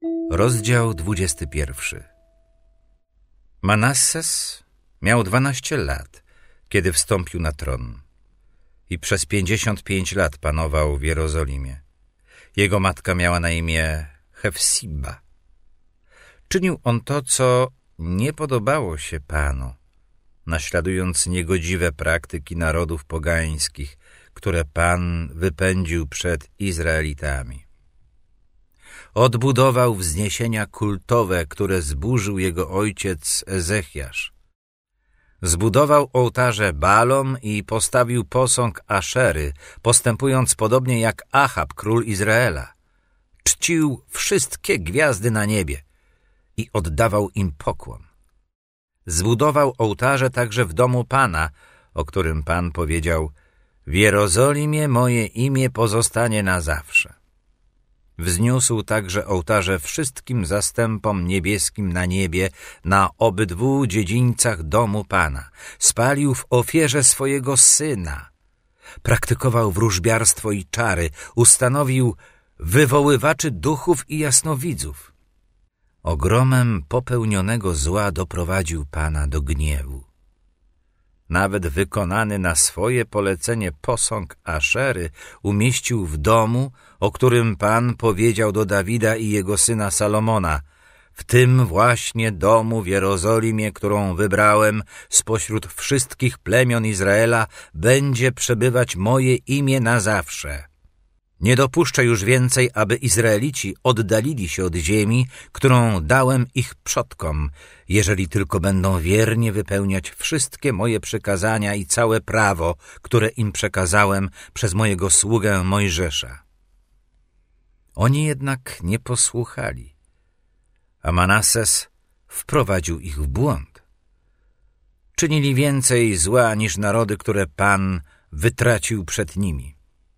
Rozdział 21. Manasses miał 12 lat, kiedy wstąpił na tron i przez 55 lat panował w Jerozolimie. Jego matka miała na imię Hefsiba. Czynił on to, co nie podobało się Panu, naśladując niegodziwe praktyki narodów pogańskich, które Pan wypędził przed Izraelitami. Odbudował wzniesienia kultowe, które zburzył jego ojciec Ezechiasz. Zbudował ołtarze Baalom i postawił posąg Aszery, postępując podobnie jak Achab, król Izraela. Czcił wszystkie gwiazdy na niebie i oddawał im pokłon. Zbudował ołtarze także w domu Pana, o którym Pan powiedział: w Jerozolimie moje imię pozostanie na zawsze. Wzniósł także ołtarze wszystkim zastępom niebieskim na niebie, na obydwu dziedzińcach domu Pana. Spalił w ofierze swojego syna. Praktykował wróżbiarstwo i czary. Ustanowił wywoływaczy duchów i jasnowidzów. Ogromem popełnionego zła doprowadził Pana do gniewu. Nawet wykonany na swoje polecenie posąg Aszery umieścił w domu, o którym Pan powiedział do Dawida i jego syna Salomona: w tym właśnie domu w Jerozolimie, którą wybrałem spośród wszystkich plemion Izraela, będzie przebywać moje imię na zawsze. Nie dopuszczę już więcej, aby Izraelici oddalili się od ziemi, którą dałem ich przodkom, jeżeli tylko będą wiernie wypełniać wszystkie moje przykazania i całe prawo, które im przekazałem przez mojego sługę Mojżesza. Oni jednak nie posłuchali, a Manasses wprowadził ich w błąd. Czynili więcej zła niż narody, które Pan wytracił przed nimi.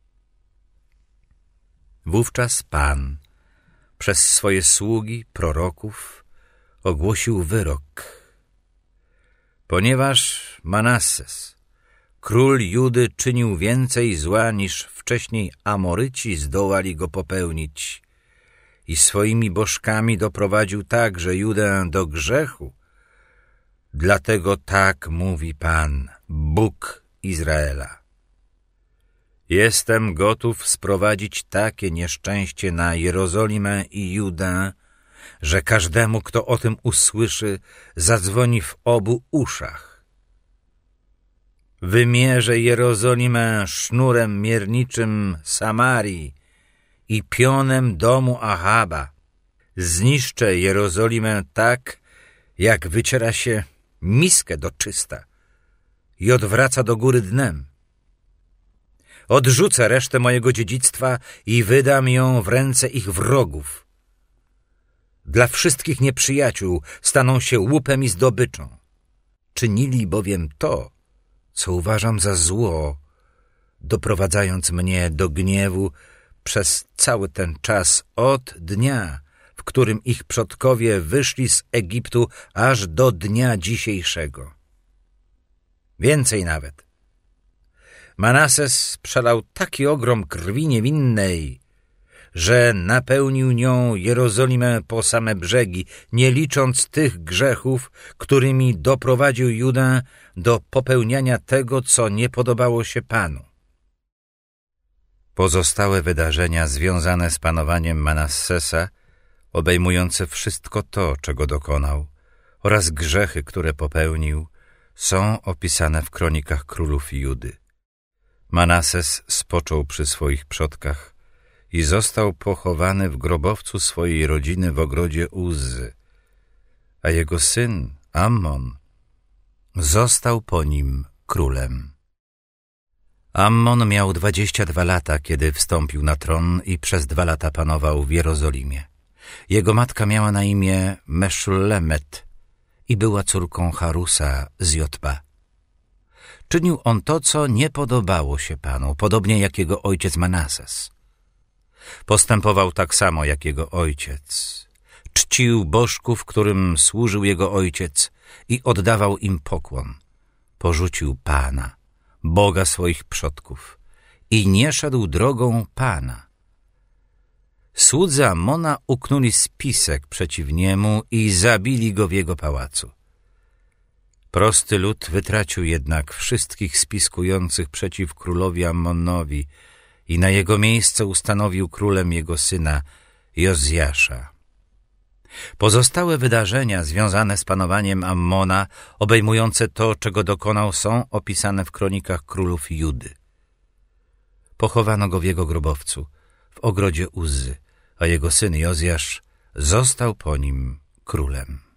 Wówczas Pan przez swoje sługi, proroków, ogłosił wyrok. Ponieważ Manasses, król Judy, czynił więcej zła niż wcześniej Amoryci zdołali go popełnić i swoimi bożkami doprowadził także Judę do grzechu, dlatego tak mówi Pan, Bóg Izraela. Jestem gotów sprowadzić takie nieszczęście na Jerozolimę i Judę, że każdemu, kto o tym usłyszy, zadzwoni w obu uszach. Wymierzę Jerozolimę sznurem mierniczym Samarii i pionem domu Achaba. Zniszczę Jerozolimę tak, jak wyciera się miskę do czysta i odwraca do góry dnem. Odrzucę resztę mojego dziedzictwa i wydam ją w ręce ich wrogów. Dla wszystkich nieprzyjaciół staną się łupem i zdobyczą. Czynili bowiem to, co uważam za zło, doprowadzając mnie do gniewu przez cały ten czas od dnia, w którym ich przodkowie wyszli z Egiptu, aż do dnia dzisiejszego. Więcej nawet. Manasses przelał taki ogrom krwi niewinnej, że napełnił nią Jerozolimę po same brzegi, nie licząc tych grzechów, którymi doprowadził Judę do popełniania tego, co nie podobało się Panu. Pozostałe wydarzenia związane z panowaniem Manassesa, obejmujące wszystko to, czego dokonał, oraz grzechy, które popełnił, są opisane w kronikach królów Judy. Manasses spoczął przy swoich przodkach i został pochowany w grobowcu swojej rodziny w ogrodzie Uzzy, a jego syn Ammon został po nim królem. Ammon miał 22 lata, kiedy wstąpił na tron i przez 2 lata panował w Jerozolimie. Jego matka miała na imię Meszullemet i była córką Harusa z Jotba. Czynił on to, co nie podobało się Panu, podobnie jak jego ojciec Manasses. Postępował tak samo jak jego ojciec. Czcił bożków, którym służył jego ojciec i oddawał im pokłon. Porzucił Pana, Boga swoich przodków i nie szedł drogą Pana. Słudzy Ammona uknuli spisek przeciw niemu i zabili go w jego pałacu. Prosty lud wytracił jednak wszystkich spiskujących przeciw królowi Ammonowi i na jego miejsce ustanowił królem jego syna Jozjasza. Pozostałe wydarzenia związane z panowaniem Ammona, obejmujące to, czego dokonał, są opisane w kronikach królów Judy. Pochowano go w jego grobowcu, w ogrodzie Uzzy, a jego syn Jozjasz został po nim królem.